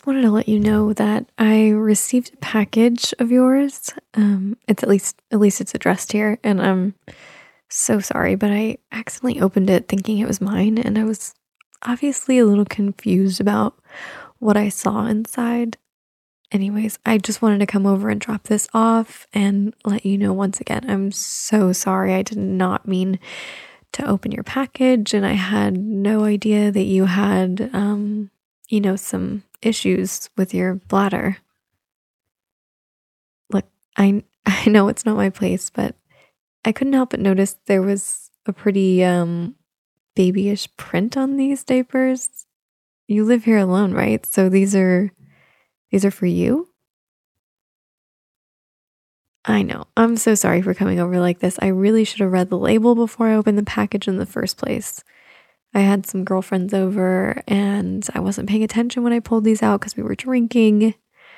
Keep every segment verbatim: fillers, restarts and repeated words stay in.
just wanted to let you know that I received a package of yours. Um, it's at least at least it's addressed here, and I'm so sorry, but I accidentally opened it thinking it was mine, and I was obviously a little confused about what I saw inside. Anyways, I just wanted to come over and drop this off and let you know once again. I'm so sorry. I did not mean to open your package, and I had no idea that you had um, you know, some issues with your bladder. Look, I I know it's not my place, but I couldn't help but notice there was a pretty um babyish print on these diapers. You live here alone, right? So these are these are for you? I know. I'm so sorry for coming over like this. I really should have read the label before I opened the package in the first place. I had some girlfriends over and I wasn't paying attention when I pulled these out because we were drinking.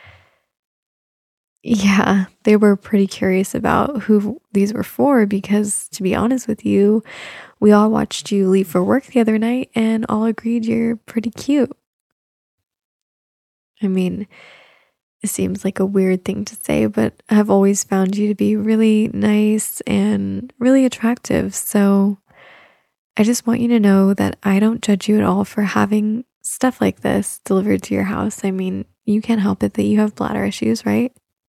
Yeah, they were pretty curious about who these were for because, to be honest with you, we all watched you leave for work the other night and all agreed you're pretty cute. I mean, it seems like a weird thing to say, but I've always found you to be really nice and really attractive. So I just want you to know that I don't judge you at all for having stuff like this delivered to your house. I mean, you can't help it that you have bladder issues, right?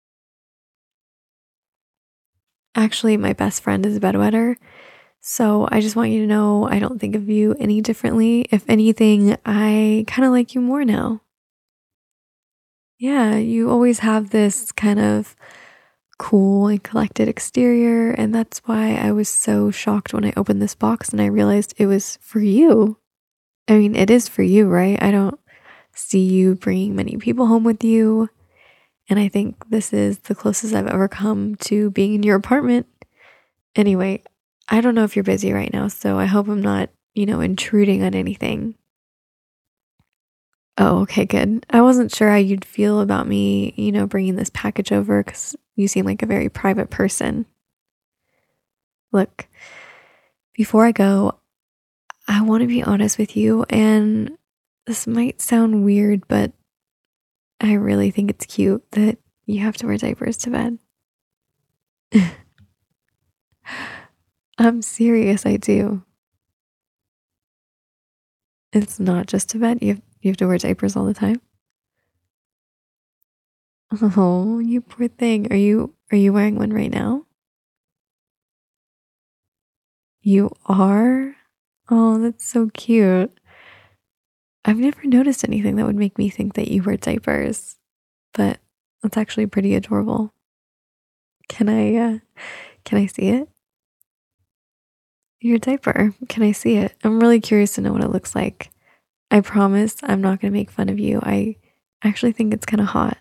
Actually, my best friend is a bedwetter. So I just want you to know I don't think of you any differently. If anything, I kind of like you more now. Yeah, you always have this kind of cool and collected exterior, and that's why I was so shocked when I opened this box and I realized it was for you. I mean, it is for you, right? I don't see you bringing many people home with you, and I think this is the closest I've ever come to being in your apartment. Anyway, I don't know if you're busy right now, so I hope I'm not, you know, intruding on anything. Oh, okay, good. I wasn't sure how you'd feel about me, you know, bringing this package over because you seem like a very private person. Look, before I go, I want to be honest with you, and this might sound weird, but I really think it's cute that you have to wear diapers to bed. I'm serious, I do. It's not just to bed. You have, you have to wear diapers all the time. Oh, you poor thing. Are you are you wearing one right now? You are? Oh, that's so cute. I've never noticed anything that would make me think that you wear diapers, but that's actually pretty adorable. Can I uh can I see it? Your diaper. Can I see it? I'm really curious to know what it looks like. I promise I'm not going to make fun of you. I actually think it's kind of hot.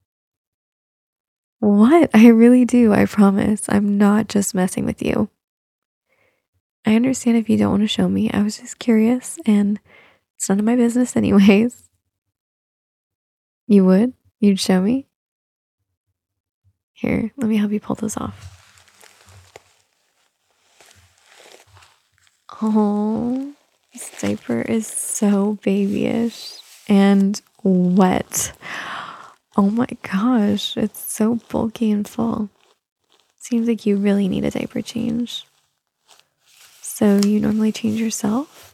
What? I really do. I promise. I'm not just messing with you. I understand if you don't want to show me. I was just curious and it's none of my business anyways. You would? You'd show me? Here, let me help you pull this off. Oh, this diaper is so babyish and wet. Oh my gosh, it's so bulky and full. Seems like you really need a diaper change. So you normally change yourself?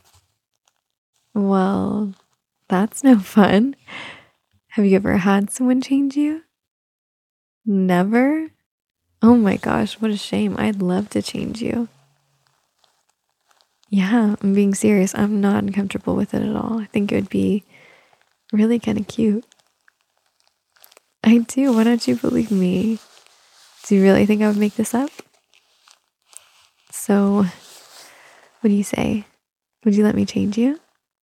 Well, that's no fun. Have you ever had someone change you? Never? Oh my gosh, what a shame. I'd love to change you. Yeah, I'm being serious. I'm not uncomfortable with it at all. I think it would be really kind of cute. I do. Why don't you believe me? Do you really think I would make this up? So, what do you say? Would you let me change you?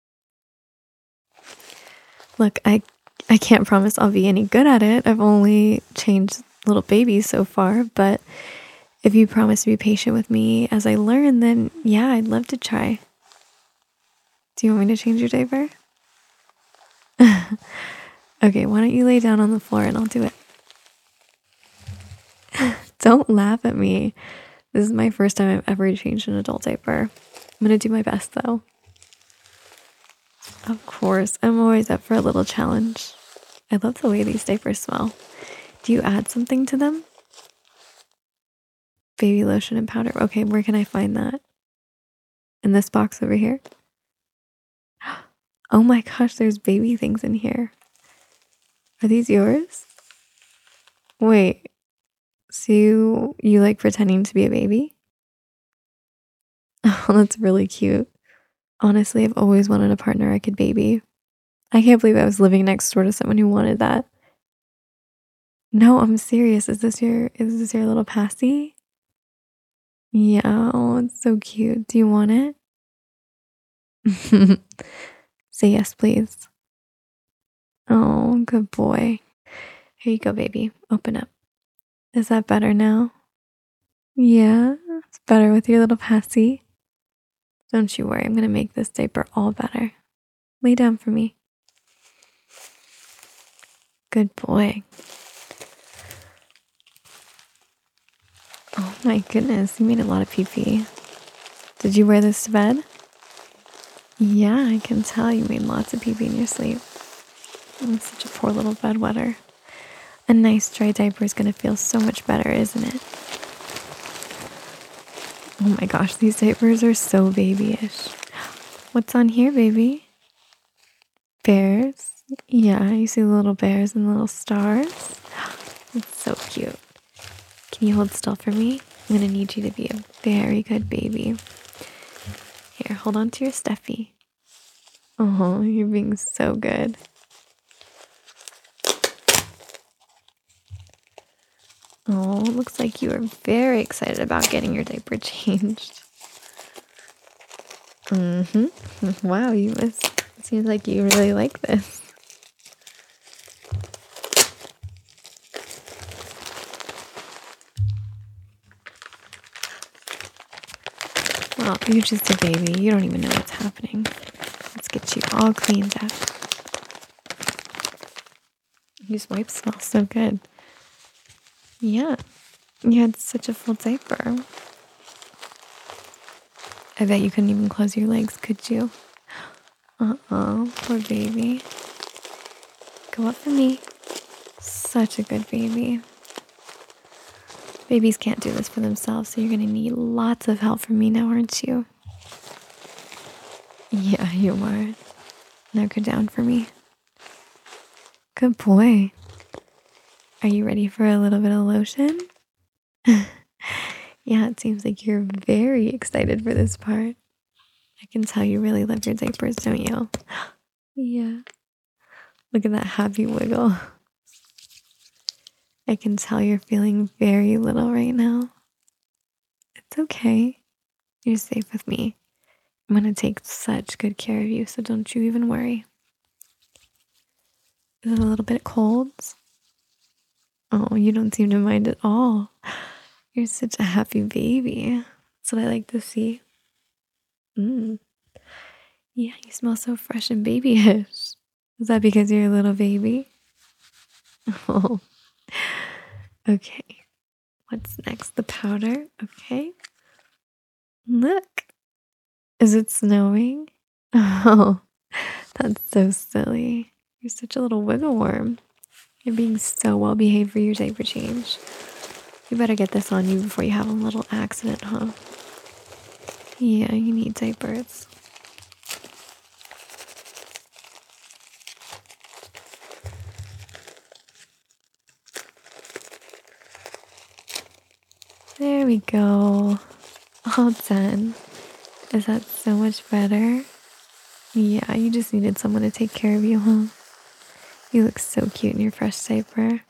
Look, I I can't promise I'll be any good at it. I've only changed little babies so far, but if you promise to be patient with me as I learn, then yeah, I'd love to try. Do you want me to change your diaper? Okay, why don't you lay down on the floor and I'll do it. Don't laugh at me. This is my first time I've ever changed an adult diaper. I'm gonna do my best though. Of course, I'm always up for a little challenge. I love the way these diapers smell. Do you add something to them? Baby lotion and powder. Okay, where can I find that? In this box over here? Oh my gosh, there's baby things in here. Are these yours? Wait, so you, you like pretending to be a baby? Oh, that's really cute. Honestly, I've always wanted a partner I could baby. I can't believe I was living next door to someone who wanted that. No, I'm serious. Is this your is this your little passy? Yeah, oh, it's so cute. Do you want it? Say yes, please. Oh, good boy. Here you go, baby. Open up. Is that better now? Yeah, it's better with your little passy. Don't you worry, I'm gonna make this diaper all better. Lay down for me. Good boy. Oh my goodness, you made a lot of pee-pee. Did you wear this to bed? Yeah, I can tell you made lots of pee-pee in your sleep. I'm such a poor little bedwetter. A nice dry diaper is gonna feel so much better, isn't it? Oh my gosh, these diapers are so babyish. What's on here, baby? Bears? Yeah, you see the little bears and the little stars? It's so cute. Can you hold still for me? I'm gonna need you to be a very good baby. Here, hold on to your Steffi. Oh, you're being so good. Oh, looks like you are very excited about getting your diaper changed. Mm-hmm. Wow, you must. It seems like you really like this. Well, you're just a baby. You don't even know what's happening. Let's get you all cleaned up. These wipes smell so good. Yeah, you had such a full diaper. I bet you couldn't even close your legs, could you? Uh-oh, poor baby. Go up for me. Such a good baby. Babies can't do this for themselves, so you're gonna need lots of help from me now, aren't you? Yeah, you are. Now go down for me. Good boy. Are you ready for a little bit of lotion? Yeah, it seems like you're very excited for this part. I can tell you really love your diapers, don't you? Yeah. Look at that happy wiggle. I can tell you're feeling very little right now. It's okay. You're safe with me. I'm gonna take such good care of you, so don't you even worry. Is it a little bit cold? Oh, you don't seem to mind at all. You're such a happy baby. That's what I like to see. Mm. Yeah, you smell so fresh and babyish. Is that because you're a little baby? Oh. Okay. What's next? The powder. Okay. Look. Is it snowing? Oh, that's so silly. You're such a little wiggle worm. You're being so well behaved for your diaper change. You better get this on you before you have a little accident, huh? Yeah, you need diapers. There we go. All done. Is that so much better? Yeah, you just needed someone to take care of you, huh? You look so cute in your fresh diaper.